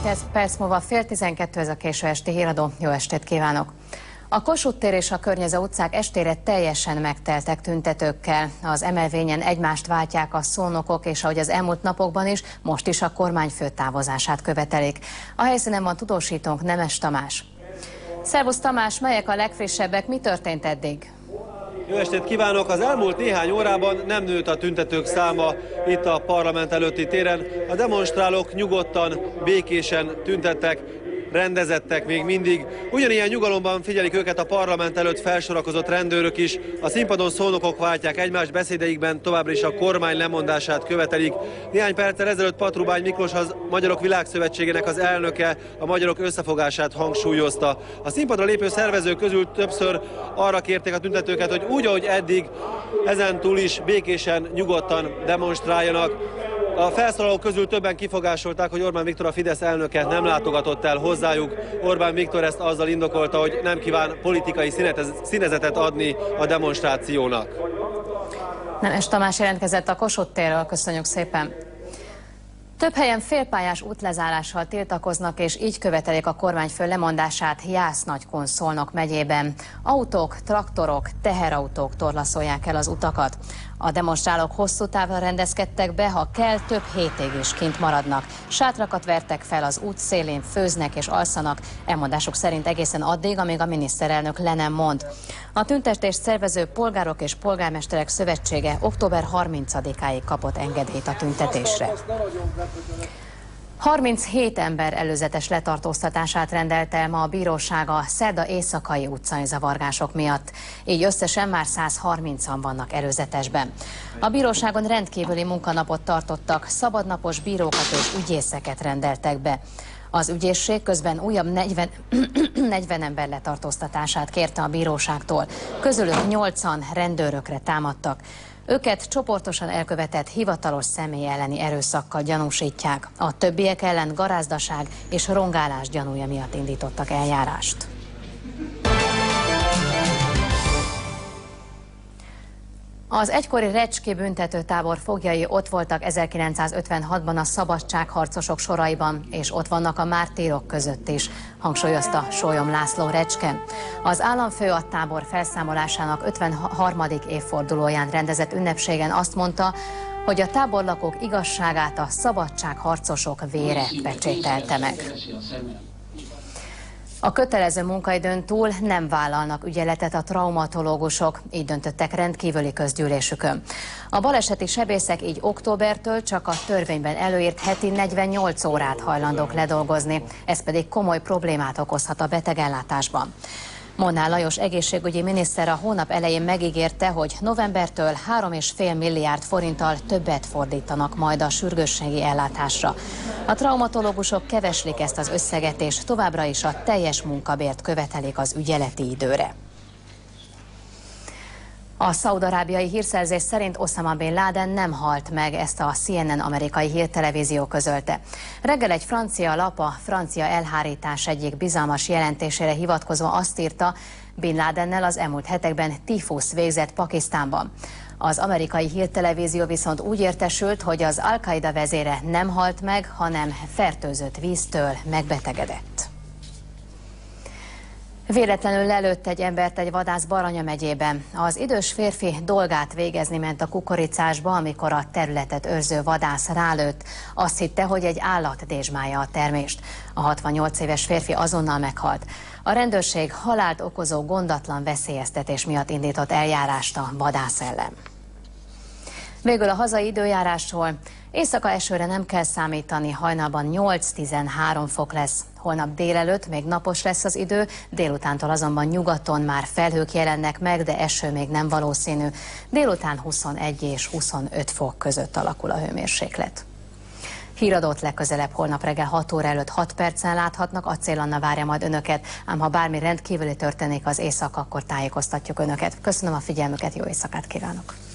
perc múlva fél 12, ez a késő esti híradó. Jó estét kívánok! A Kossuth tér és a környező utcák estére teljesen megteltek tüntetőkkel. Az emelvényen egymást váltják a szónokok, és ahogy az elmúlt napokban is, most is a kormányfő távozását követelik. A helyszínen van tudósítónk, Nemes Tamás. Szervusz Tamás, melyek a legfrissebbek, mi történt eddig? Jó estét kívánok! Az elmúlt néhány órában nem nőtt a tüntetők száma itt a parlament előtti téren. A demonstrálók nyugodtan, békésen tüntettek, rendezettek még mindig. Ugyanilyen nyugalomban figyelik őket a parlament előtt felsorakozott rendőrök is. A színpadon szónokok váltják egymást, beszédeikben továbbra is a kormány lemondását követelik. Néhány perccel ezelőtt Patrubány Miklós, az Magyarok Világszövetségének az elnöke a magyarok összefogását hangsúlyozta. A színpadra lépő szervezők közül többször arra kérték a tüntetőket, hogy úgy, ahogy eddig, ezentúl is békésen, nyugodtan demonstráljanak. A felszólalók közül többen kifogásolták, hogy Orbán Viktor, a Fidesz elnöke nem látogatott el hozzájuk. Orbán Viktor ezt azzal indokolta, hogy nem kíván politikai színezetet adni a demonstrációnak. Nemes Tamás jelentkezett a Kossuth térről, köszönjük szépen. Több helyen félpályás útlezárással tiltakoznak, és így követelik a kormányfő lemondását Jász-Nagykun Szolnok megyében. Autók, traktorok, teherautók torlaszolják el az utakat. A demonstrálók hosszú távra rendezkedtek be, ha kell, több hétig is kint maradnak. Sátrakat vertek fel az út szélén, főznek és alszanak, elmondásuk szerint egészen addig, amíg a miniszterelnök le nem mond. A tüntetést szervező Polgárok és Polgármesterek Szövetsége október 30-áig kapott engedélyt a tüntetésre. 37 ember előzetes letartóztatását rendelte ma a bíróság a szerda éjszakai utcai zavargások miatt. Így összesen már 130-an vannak előzetesben. A bíróságon rendkívüli munkanapot tartottak, szabadnapos bírókat és ügyészeket rendeltek be. Az ügyészség közben újabb 40 ember letartóztatását kérte a bíróságtól. Közülük 8-an rendőrökre támadtak. Őket csoportosan elkövetett hivatalos személy elleni erőszakkal gyanúsítják. A többiek ellen garázdaság és rongálás gyanúja miatt indítottak eljárást. Az egykori recski büntetőtábor foglyai ott voltak 1956-ban a szabadságharcosok soraiban, és ott vannak a mártírok között is, hangsúlyozta Sólyom László recske. Az államfő a tábor felszámolásának 53. évfordulóján rendezett ünnepségen azt mondta, hogy a táborlakók igazságát a szabadságharcosok vére pecsételte meg. A kötelező munkaidőn túl nem vállalnak ügyeletet a traumatológusok, így döntöttek rendkívüli közgyűlésükön. A baleseti sebészek így októbertől csak a törvényben előírt heti 48 órát hajlandók ledolgozni, ez pedig komoly problémát okozhat a betegellátásban. Molnár Lajos egészségügyi miniszter a hónap elején megígérte, hogy novembertől 3,5 milliárd forinttal többet fordítanak majd a sürgősségi ellátásra. A traumatológusok keveslik ezt az összeget, és továbbra is a teljes munkabért követelik az ügyeleti időre. A szaúd-arábiai hírszerzés szerint Osama Bin Laden nem halt meg, ezt a CNN amerikai hírtelevízió közölte. Reggel egy francia lap a francia elhárítás egyik bizalmas jelentésére hivatkozva azt írta, Bin Ladennel az elmúlt hetekben tífusz végzett Pakisztánban. Az amerikai hírtelevízió viszont úgy értesült, hogy az Al-Qaida vezére nem halt meg, hanem fertőzött víztől megbetegedett. Véletlenül lelőtt egy embert egy vadász Baranya megyében. Az idős férfi dolgát végezni ment a kukoricásba, amikor a területet őrző vadász rálőtt. Azt hitte, hogy egy állat dézsmálja a termést. A 68 éves férfi azonnal meghalt. A rendőrség halált okozó gondatlan veszélyeztetés miatt indított eljárást a vadász ellen. Végül a hazai időjárásról. Éjszaka esőre nem kell számítani, hajnalban 8-13 fok lesz. Holnap délelőtt még napos lesz az idő, délutántól azonban nyugaton már felhők jelennek meg, de eső még nem valószínű. Délután 21 és 25 fok között alakul a hőmérséklet. Híradót legközelebb holnap reggel 6 óra előtt 6 percen láthatnak, Acél Anna várja majd önöket, ám ha bármi rendkívüli történik az éjszaka, akkor tájékoztatjuk önöket. Köszönöm a figyelmüket, jó éjszakát kívánok!